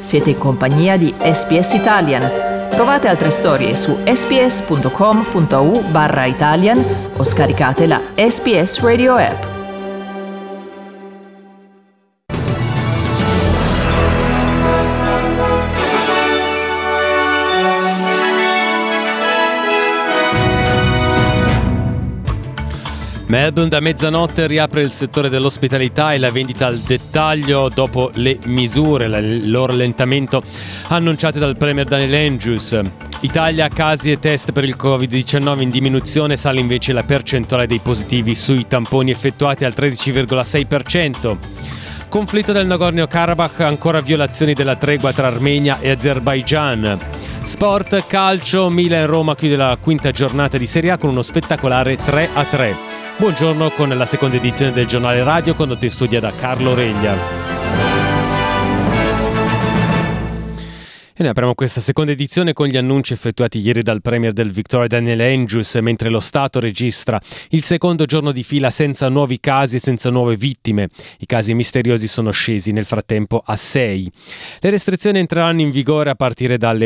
Siete in compagnia di SBS Italian. Trovate altre storie su sbs.com.au/Italian o scaricate la SBS Radio app. Melbourne da mezzanotte riapre il settore dell'ospitalità e la vendita al dettaglio dopo le misure, il loro allentamento annunciate dal Premier Daniel Andrews. Italia, casi e test per il Covid-19 in diminuzione, sale invece la percentuale dei positivi sui tamponi effettuati al 13,6%. Conflitto del Nagorno-Karabakh, ancora violazioni della tregua tra Armenia e Azerbaigian. Sport, calcio, Milan-Roma chiude la quinta giornata di Serie A con uno spettacolare 3-3. Buongiorno con la seconda edizione del giornale radio condotto in studio da Carlo Reglia. E noi apriamo questa seconda edizione con gli annunci effettuati ieri dal Premier del Victoria Daniel Andrews, mentre lo Stato registra il secondo giorno di fila senza nuovi casi e senza nuove vittime. I casi misteriosi sono scesi nel frattempo a 6. Le restrizioni entreranno in vigore a partire dalle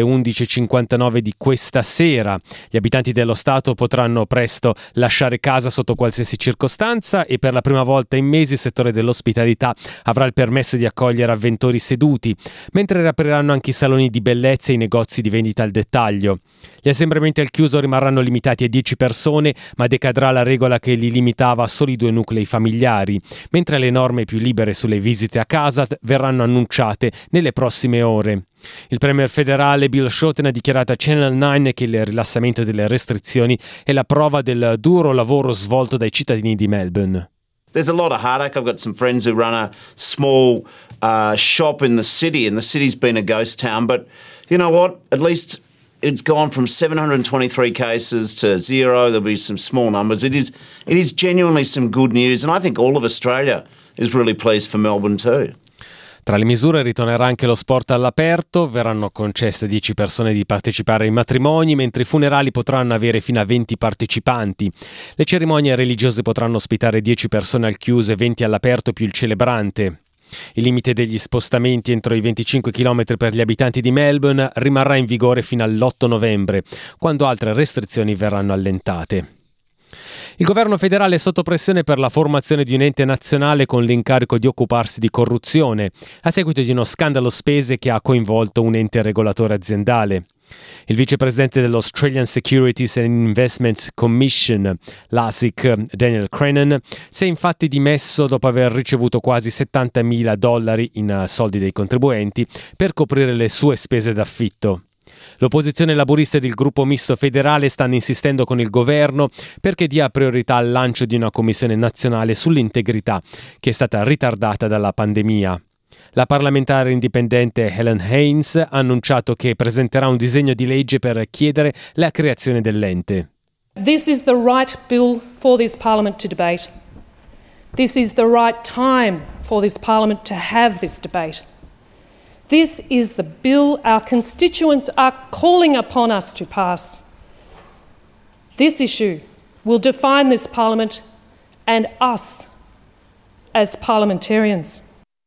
11:59 di questa sera. Gli abitanti dello Stato potranno presto lasciare casa sotto qualsiasi circostanza e per la prima volta in mesi il settore dell'ospitalità avrà il permesso di accogliere avventori seduti, mentre riapriranno anche i saloni di bellezza e i negozi di vendita al dettaglio. Gli assembramenti al chiuso rimarranno limitati a 10 persone, ma decadrà la regola che li limitava a soli 2 nuclei familiari, mentre le norme più libere sulle visite a casa verranno annunciate nelle prossime ore. Il premier federale Bill Shorten ha dichiarato a Channel 9 che il rilassamento delle restrizioni è la prova del duro lavoro svolto dai cittadini di Melbourne. There's a lot of heartache. I've got some friends who run a small shop in the city, and the city's been a ghost town. But you know what? At least it's gone from 723 cases to 0. There'll be some small numbers. It is genuinely some good news, and I think all of Australia is really pleased for Melbourne too. Tra le misure ritornerà anche lo sport all'aperto, verranno concesse a 10 persone di partecipare ai matrimoni, mentre i funerali potranno avere fino a 20 partecipanti. Le cerimonie religiose potranno ospitare 10 persone al chiuso e 20 all'aperto più il celebrante. Il limite degli spostamenti entro i 25 km per gli abitanti di Melbourne rimarrà in vigore fino all'8 novembre, quando altre restrizioni verranno allentate. Il governo federale è sotto pressione per la formazione di un ente nazionale con l'incarico di occuparsi di corruzione, a seguito di uno scandalo spese che ha coinvolto un ente regolatore aziendale. Il vicepresidente dell'Australian Securities and Investments Commission, l'ASIC, Daniel Crennan, si è infatti dimesso dopo aver ricevuto quasi $70.000 in soldi dei contribuenti per coprire le sue spese d'affitto. L'opposizione laburista ed il gruppo misto federale stanno insistendo con il governo perché dia priorità al lancio di una commissione nazionale sull'integrità che è stata ritardata dalla pandemia. La parlamentare indipendente Helen Haynes ha annunciato che presenterà un disegno di legge per chiedere la creazione dell'ente. This is the right bill for this parliament to debate. This is the right time for this parliament to have this debate. This is the bill our constituents are calling upon us to pass. This issue will define this parliament and us as parliamentarians.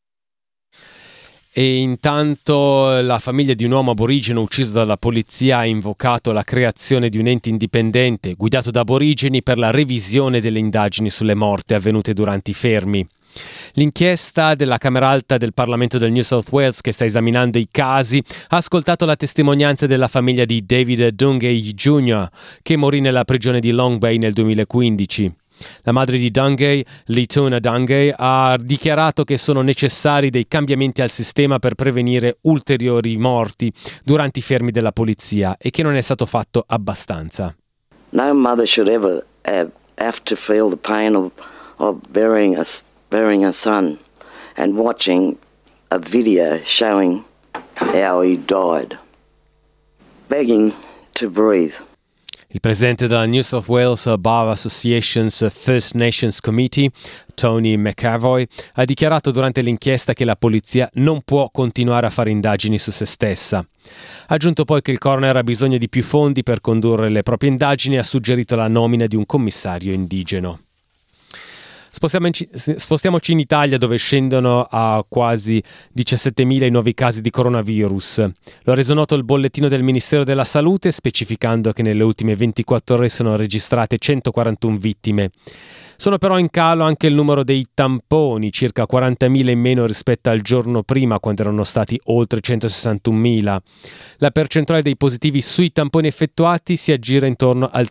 E intanto la famiglia di un uomo aborigeno ucciso dalla polizia ha invocato la creazione di un ente indipendente guidato da aborigeni per la revisione delle indagini sulle morti avvenute durante i fermi. L'inchiesta della Camera Alta del Parlamento del New South Wales, che sta esaminando i casi, ha ascoltato la testimonianza della famiglia di David Dungay Jr., che morì nella prigione di Long Bay nel 2015. La madre di Dungay, Lituna Dungay, ha dichiarato che sono necessari dei cambiamenti al sistema per prevenire ulteriori morti durante i fermi della polizia e che non è stato fatto abbastanza. No mother should ever have to feel the pain of burying a son and watching a video showing how he died, begging to breathe. Il presidente della New South Wales Bar Association's First Nations Committee, Tony McAvoy, ha dichiarato durante l'inchiesta che la polizia non può continuare a fare indagini su se stessa. Ha aggiunto poi che il coroner ha bisogno di più fondi per condurre le proprie indagini e ha suggerito la nomina di un commissario indigeno. Spostiamoci in Italia, dove scendono a quasi 17.000 i nuovi casi di coronavirus. Lo ha reso noto il bollettino del Ministero della Salute, specificando che nelle ultime 24 ore sono registrate 141 vittime. Sono però in calo anche il numero dei tamponi, circa 40.000 in meno rispetto al giorno prima, quando erano stati oltre 161.000. La percentuale dei positivi sui tamponi effettuati si aggira intorno al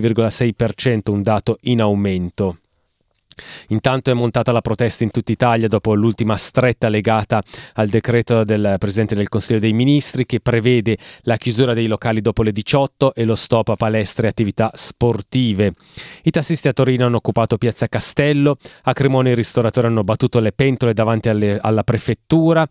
13,6%, un dato in aumento. Intanto è montata la protesta in tutta Italia dopo l'ultima stretta legata al decreto del Presidente del Consiglio dei Ministri, che prevede la chiusura dei locali dopo le 18 e lo stop a palestre e attività sportive. I tassisti a Torino hanno occupato Piazza Castello, a Cremona i ristoratori hanno battuto le pentole davanti alla prefettura,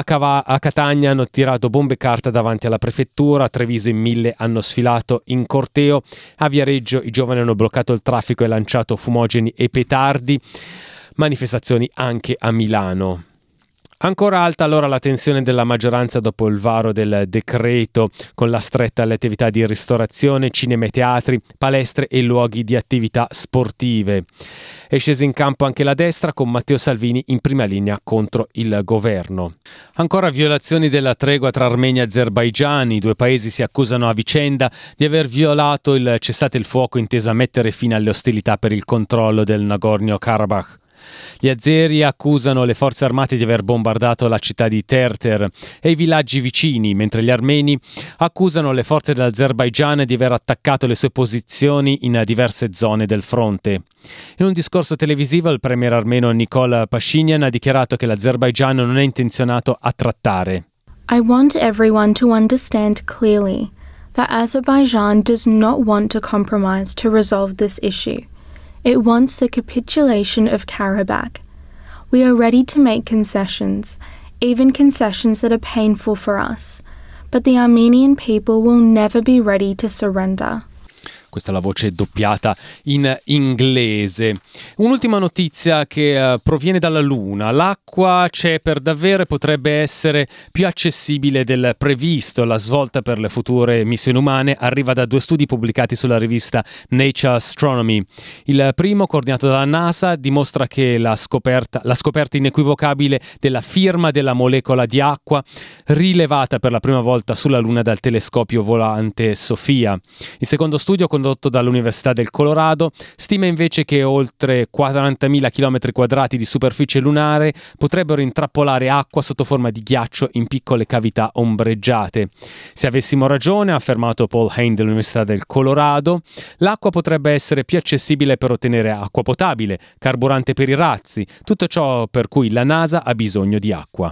a Catania hanno tirato bombe e carta davanti alla prefettura, a Treviso in 1000 hanno sfilato in corteo, a Viareggio i giovani hanno bloccato il traffico e lanciato fumogeni e petardi. Manifestazioni anche a Milano. Ancora alta allora la tensione della maggioranza dopo il varo del decreto, con la stretta alle attività di ristorazione, cinema e teatri, palestre e luoghi di attività sportive. È scesa in campo anche la destra, con Matteo Salvini in prima linea contro il governo. Ancora violazioni della tregua tra Armenia e Azerbaigian. I due paesi si accusano a vicenda di aver violato il cessate il fuoco inteso a mettere fine alle ostilità per il controllo del Nagorno-Karabakh. Gli azeri accusano le forze armate di aver bombardato la città di Terter e i villaggi vicini, mentre gli armeni accusano le forze dell'Azerbaigian di aver attaccato le sue posizioni in diverse zone del fronte. In un discorso televisivo il premier armeno Nikol Pashinyan ha dichiarato che l'Azerbaigian non è intenzionato a trattare. I want everyone to understand clearly that Azerbaijan does not want to compromise to resolve this issue. It wants the capitulation of Karabakh. We are ready to make concessions, even concessions that are painful for us, but the Armenian people will never be ready to surrender. Questa è la voce doppiata in inglese. Un'ultima notizia che proviene dalla Luna. L'acqua c'è per davvero e potrebbe essere più accessibile del previsto. La svolta per le future missioni umane arriva da 2 studi pubblicati sulla rivista Nature Astronomy. Il primo, coordinato dalla NASA, dimostra che la scoperta inequivocabile della firma della molecola di acqua rilevata per la prima volta sulla Luna dal telescopio volante SOFIA. Il secondo studio, condotto dall'Università del Colorado, stima invece che oltre 40.000 km² di superficie lunare potrebbero intrappolare acqua sotto forma di ghiaccio in piccole cavità ombreggiate. Se avessimo ragione, ha affermato Paul Hain dell'Università del Colorado, l'acqua potrebbe essere più accessibile per ottenere acqua potabile, carburante per i razzi, tutto ciò per cui la NASA ha bisogno di acqua.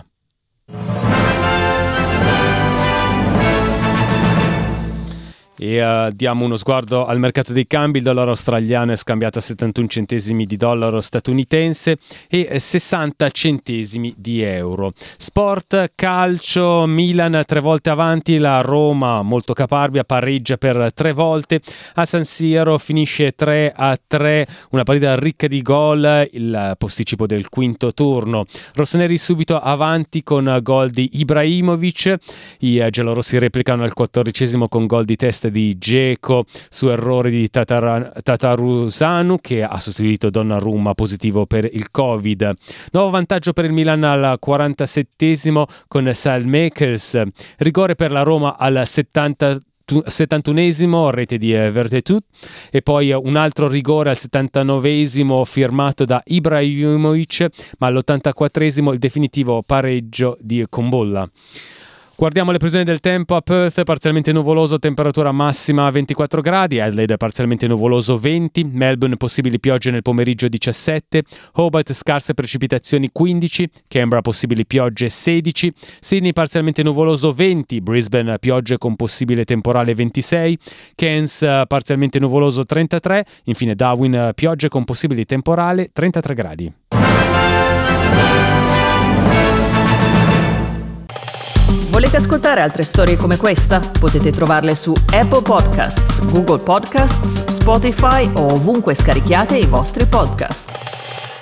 E diamo uno sguardo al mercato dei cambi. Il dollaro australiano è scambiato a 71 centesimi di dollaro statunitense e 60 centesimi di euro. Sport, calcio, Milan 3 volte avanti, la Roma molto caparbia pareggia per 3 volte, a San Siro finisce 3-3, una partita ricca di gol, il posticipo del quinto turno. Rossoneri subito avanti con gol di Ibrahimovic, i giallorossi replicano al 14esimo con gol di testa di Dzeko su errore di Tatarusanu, che ha sostituito Donnarumma positivo per il Covid. Nuovo vantaggio per il Milan al 47esimo con Saelmakers, rigore per la Roma al 71esimo, rete di Vertetut, e poi un altro rigore al 79esimo firmato da Ibrahimovic, ma all'84esimo il definitivo pareggio di Combolla. Guardiamo le previsioni del tempo. A Perth parzialmente nuvoloso, temperatura massima 24 gradi, Adelaide parzialmente nuvoloso 20, Melbourne possibili piogge nel pomeriggio 17, Hobart scarse precipitazioni 15, Canberra possibili piogge 16, Sydney parzialmente nuvoloso 20, Brisbane piogge con possibile temporale 26, Cairns parzialmente nuvoloso 33, infine Darwin piogge con possibile temporale 33 gradi. Volete ascoltare altre storie come questa? Potete trovarle su Apple Podcasts, Google Podcasts, Spotify o ovunque scarichiate i vostri podcast.